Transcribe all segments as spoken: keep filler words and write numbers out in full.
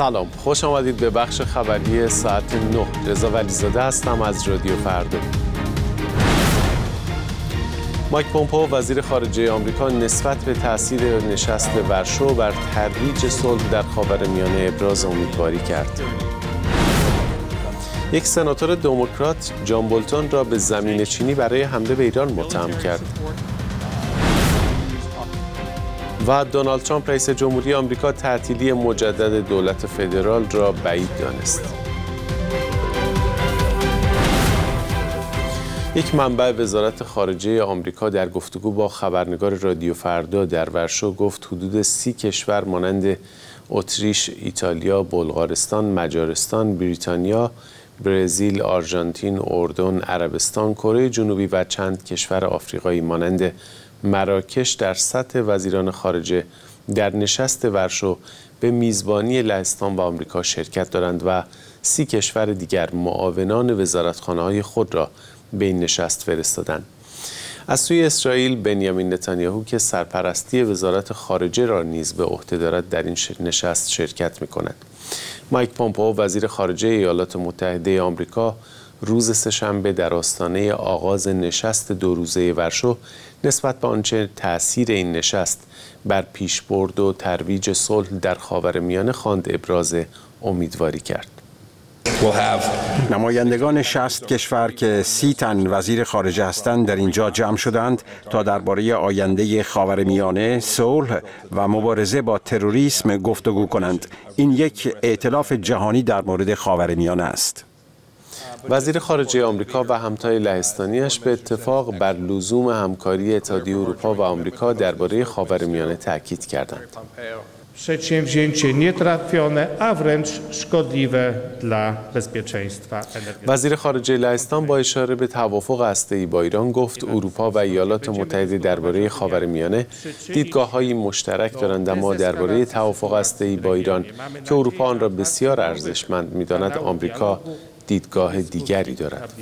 سلام، خوش آمدید به بخش خبری ساعت نه. رضا ولیزاده هستم از رادیو فردا. مایک پومپئو وزیر خارجه آمریکا نسبت به تأثیر نشست ورشو بر ترویج صلح در خاورمیانه ابراز امیدواری کرد. یک سناتور دموکرات جان بولتون را به زمین چینی برای حمله به ایران متهم کرد. و دونالد ترامپ رئیس جمهوری آمریکا تعطیلی مجدد دولت فدرال را بعید دانست. یک منبع وزارت خارجه آمریکا در گفتگو با خبرنگار رادیو فردا در ورشو گفت حدود سی کشور مانند اتریش، ایتالیا، بلغارستان، مجارستان، بریتانیا، برزیل، آرژانتین، اردن، عربستان، کره جنوبی و چند کشور آفریقایی مانند مراکش در سطح وزیران خارجه در نشست ورشو به میزبانی لهستان و آمریکا شرکت دارند و سی کشور دیگر معاونان وزارتخانه‌های خود را به این نشست فرستادند. از سوی اسرائیل بنیامین نتانیاهو که سرپرستی وزارت خارجه را نیز به عهده دارد در این نشست شرکت می‌کند. مایک پومپئو وزیر خارجه ایالات متحده آمریکا روز سه‌شنبه در آستانه آغاز نشست دو روزه ورشو نسبت به آنچه تأثیر این نشست بر پیشبرد و ترویج صلح در خاورمیانه خواند ابراز امیدواری کرد. نمایندگان شصت کشور که سی تن وزیر خارجه هستند در اینجا جمع شدند تا درباره آینده خاورمیانه، صلح و مبارزه با تروریسم گفتگو کنند. این یک ائتلاف جهانی در مورد خاورمیانه است. وزیر خارجه آمریکا و همتای لهستانیش به اتفاق بر لزوم همکاری اتحادیه اروپا و آمریکا درباره خاورمیانه تاکید کردند. Przedsięwzięcie nietrafione, a wręcz szkodliwe dla bezpieczeństwa energetycznego. وزیر خارجه لهستان با اشاره به توافق هسته‌ای با ایران گفت اروپا و ایالات متحده درباره خاورمیانه دیدگاه‌های مشترک دارند، اما درباره توافق هسته‌ای با ایران که اروپا آن را بسیار ارزشمند می‌داند، آمریکا دیدگاه دیگری دارد.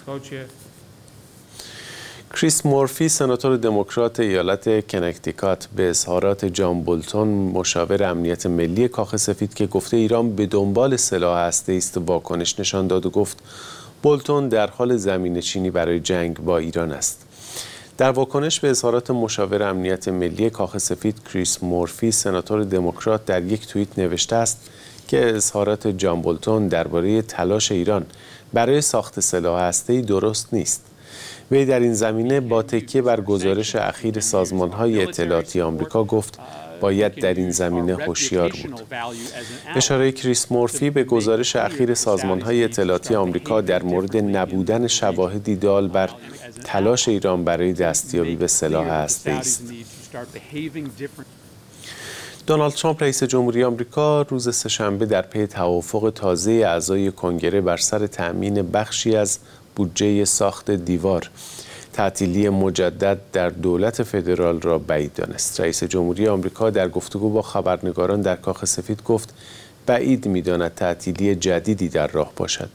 کریس مورفی سناتور دموکرات ایالت کنکتیکات به اظهارات جان بولتون مشاور امنیت ملی کاخ سفید که گفته ایران به دنبال سلاح هسته‌ای است واکنش نشان داد و گفت بولتون در حال زمین چینی برای جنگ با ایران است. در واکنش به اظهارات مشاور امنیت ملی کاخ سفید، کریس مورفی سناتور دموکرات در یک توییت نوشته است که اظهارات جان بولتون درباره تلاش ایران برای ساخت سلاح هسته‌ای درست نیست. وی در این زمینه با تکیه بر گزارش اخیر سازمان‌های اطلاعاتی آمریکا گفت باید در این زمینه هوشیار بود. اشاره کریس مورفی به گزارش اخیر سازمان‌های اطلاعاتی آمریکا در مورد نبودن شواهدی دال بر تلاش ایران برای دستیابی به سلاح هسته‌ای است. دونالد ترامپ رئیس جمهوری آمریکا روز سه‌شنبه در پی توافق تازه اعضای کنگره بر سر تأمین بخشی از بودجه ساخت دیوار تعطیلی مجدد در دولت فدرال را بعید دانست. رئیس جمهوری آمریکا در گفتگو با خبرنگاران در کاخ سفید گفت بعید می‌داند تعطیلی جدیدی در راه باشد.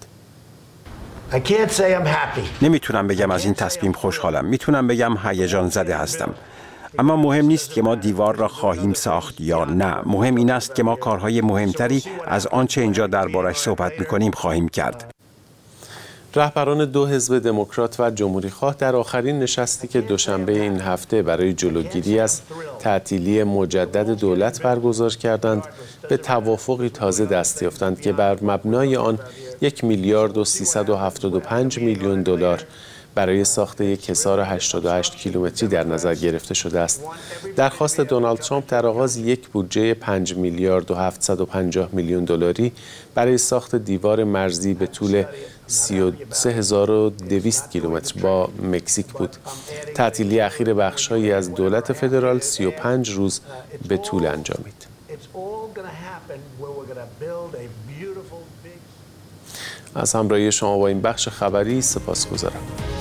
نمیتونم بگم از این تصمیم خوشحالم، میتونم بگم هیجان زده هستم. اما مهم نیست که ما دیوار را خواهیم ساخت یا نه. مهم این است که ما کارهای مهمتری از آنچه اینجا دربارش صحبت می‌کنیم خواهیم کرد. رهبران دو حزب دموکرات و جمهوری‌خواه در آخرین نشستی که دوشنبه این هفته برای جلوگیری از تعطیلی مجدد دولت برگزار کردند، به توافقی تازه دست یافتند که بر مبنای آن یک میلیارد و سیصد و هفتاد و پنج میلیون دلار برای ساخت یک حصار هشتاد و هشت کیلومتری در نظر گرفته شده است. درخواست دونالد ترامپ در آغاز یک بودجه پنج میلیارد و هفتصد و پنجاه میلیون دلاری برای ساخت دیوار مرزی به طول سی و سه هزار و دویست کیلومتر با مکزیک بود. تعطیلی اخیر بخش‌هایی از دولت فدرال سی و پنج روز به طول انجامید. از همراهی شما با این بخش خبری سپاسگزارم.